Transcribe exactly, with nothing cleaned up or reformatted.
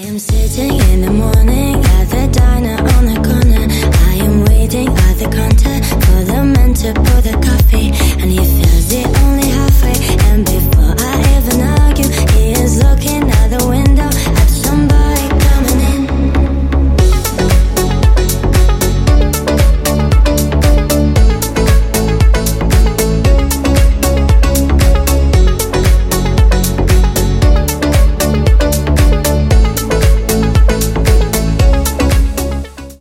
am sitting in the morning at the diner on the corner. I am waiting at the counter for the man to pour the coffee.